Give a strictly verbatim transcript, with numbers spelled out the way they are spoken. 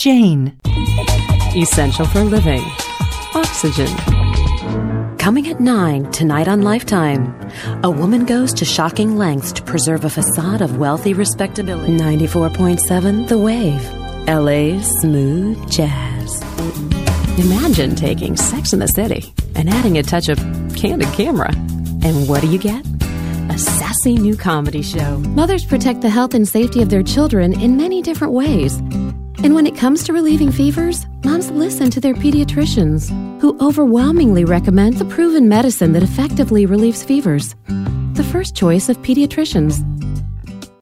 Jane. Essential for living. Oxygen. Coming at nine, tonight on Lifetime. A woman goes to shocking lengths to preserve a facade of wealthy respectability. ninety-four point seven The Wave. L A's smooth jazz. Imagine taking Sex in the City and adding a touch of candid camera. And what do you get? A sassy new comedy show. Mothers protect the health and safety of their children in many different ways. And when it comes to relieving fevers, moms listen to their pediatricians, who overwhelmingly recommend the proven medicine that effectively relieves fevers. The first choice of pediatricians.